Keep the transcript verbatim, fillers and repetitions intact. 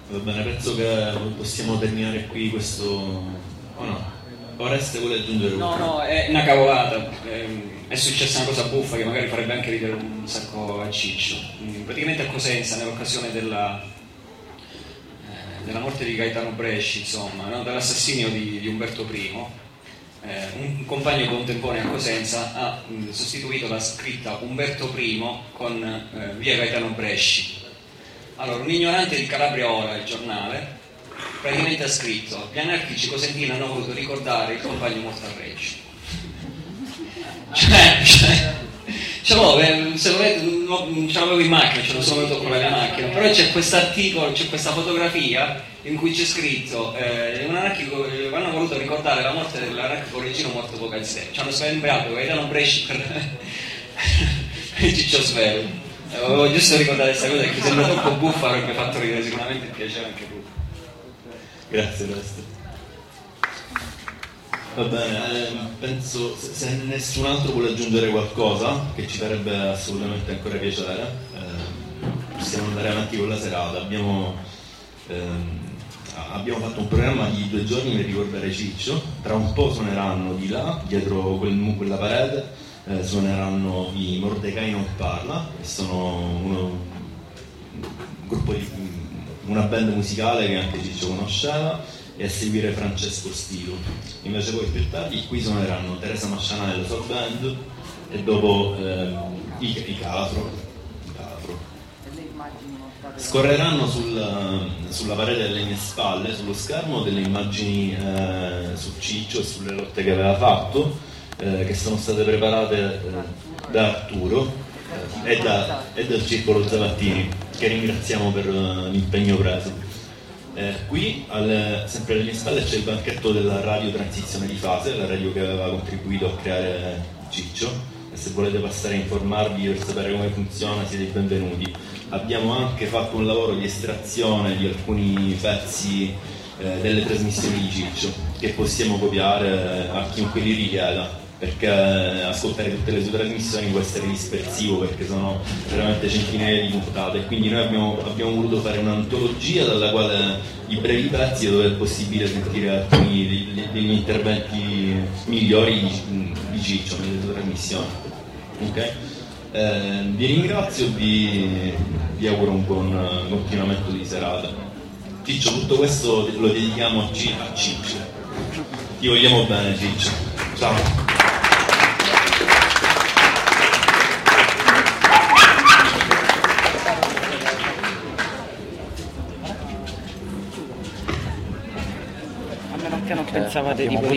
Va bene, penso che possiamo terminare qui questo... o no? Oreste vuole aggiungere No, qualcosa? no, è una cavolata. È successa una cosa buffa che magari farebbe anche ridere un sacco a Ciccio. Praticamente a Cosenza, nell'occasione della, eh, della morte di Gaetano Bresci, insomma, no? dell'assassinio di, di Umberto I, eh, un compagno contemporaneo a Cosenza ha mh, sostituito la scritta Umberto I con eh, via Gaetano Bresci. Allora, un ignorante di Calabria Ora, il giornale, praticamente ha scritto: gli anarchici cosentini hanno voluto ricordare il compagno morto a Reggio. Cioè, cioè, cioè se volete, non ce l'avevo in macchina, ce lo sono venuto con la macchina, però c'è quest'articolo, c'è questa fotografia in cui c'è scritto eh, un anarchico, eh, hanno voluto ricordare la morte dell'anarchico reggino morto poc'anzi. Ci hanno sembrato che erano Bresci per Ciccio Svero. Avevo giusto ricordato questa cosa, che sembra troppo buffa, avrebbe fatto ridere sicuramente e piacere anche lui. Grazie Oreste. Va bene, eh, penso se, se nessun altro vuole aggiungere qualcosa, che ci farebbe assolutamente ancora piacere, eh, possiamo andare avanti con la serata. Abbiamo, ehm, abbiamo fatto un programma di due giorni per ricordare Ciccio. Tra un po' suoneranno di là, dietro quel, quella parete, eh, suoneranno i Mordecai Non Parla, che sono uno, un gruppo di una band musicale che anche Ciccio conosceva, e a seguire Francesco Stilo. Invece poi più tardi qui suoneranno Teresa Masciana della sua band e dopo eh, i, i Calafro. I Calafro. Scorreranno sul, sulla parete delle mie spalle, sullo schermo, delle immagini eh, su Ciccio e sulle lotte che aveva fatto, eh, che sono state preparate eh, da Arturo eh, e, da, e dal Circolo Zavattini, che ringraziamo per uh, l'impegno preso. Eh, qui, al, sempre alle mie spalle, c'è il banchetto della radio Transizione di Fase, la radio che aveva contribuito a creare Ciccio, e se volete passare a informarvi per sapere come funziona siete i benvenuti. Abbiamo anche fatto un lavoro di estrazione di alcuni pezzi eh, delle trasmissioni di Ciccio, che possiamo copiare a chiunque li richieda, perché ascoltare tutte le sue trasmissioni può essere dispersivo, perché sono veramente centinaia di puntate, quindi noi abbiamo, abbiamo voluto fare un'antologia dalla quale i brevi pezzi, dove è possibile sentire alcuni degli, degli interventi migliori di, di Ciccio nelle sue trasmissioni. Okay? Eh, vi ringrazio, vi, vi auguro un buon continuamento di serata. Ciccio, tutto questo lo dedichiamo a, C- a Ciccio. Ti vogliamo bene, Ciccio. Ciao. Che non pensavate di